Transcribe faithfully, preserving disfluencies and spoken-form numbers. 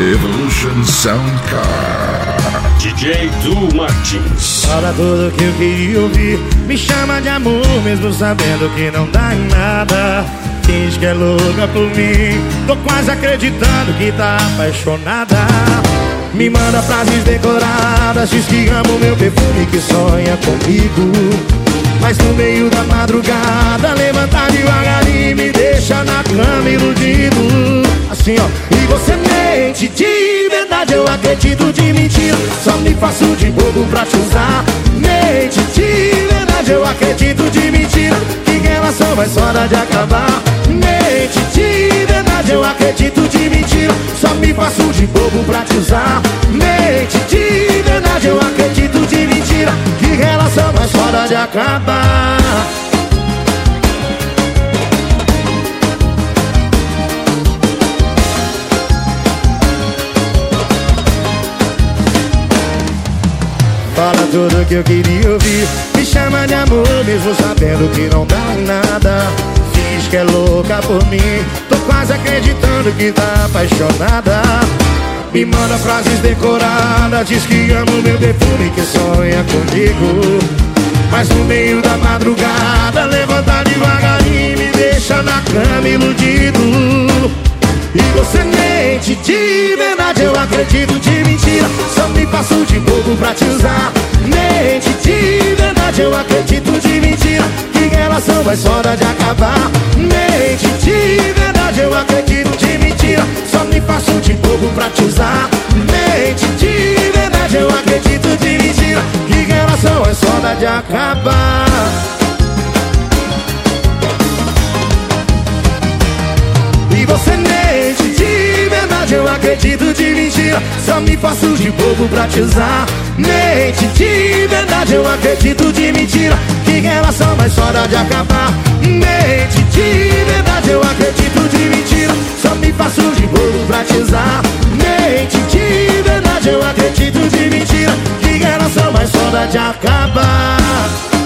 Evolution Sound Car. D J Du Martins. Fala tudo que eu queria ouvir. Me chama de amor, mesmo sabendo que não dá em nada. Finge que é louca por mim. Tô quase acreditando que tá apaixonada. Me manda frases decoradas, diz que ama o meu perfume, que sonha comigo. Mas no meio da madrugada levanta devagarinho e me deixa na cama iludido. Assim ó, e você mente de verdade, eu acredito de mentira. Só me faço de bobo pra te usar. Mente de verdade, eu acredito de mentira. Que relação vai só hora de acabar. Mente de verdade, eu acredito de mentira. Só me faço de bobo pra te usar. Mente de verdade, eu acredito de mentira. Que relação vai só hora de acabar. Fala tudo que eu queria ouvir. Me chama de amor, mesmo sabendo que não dá em nada. Finge que é louca por mim. Tô quase acreditando que tá apaixonada. Me manda frases decoradas, diz que ama o meu perfume, que sonha comigo. Mas no meio da madrugada levanta devagarinho e me deixa na cama iludido. E você mente de verdade, eu acredito de mentira. Só me faço de bobo pra te usar. Mente de verdade, eu acredito de mentira. Que relação vai só hora de acabar. Mente de verdade, eu acredito de mentira. Só me faço de bobo pra te usar. Mente de verdade, eu acredito de mentira. Que relação é só hora de acabar. E você mente de verdade, eu acredito de mentira. Só me faço de bobo pra te usar. Mente de verdade, eu acredito de mentira. Que relação vai só hora de acabar. Mente de verdade, eu acredito de mentira. Só me faço de bobo pra te usar. Mente de verdade, eu acredito de mentira. Que relação vai só hora de acabar.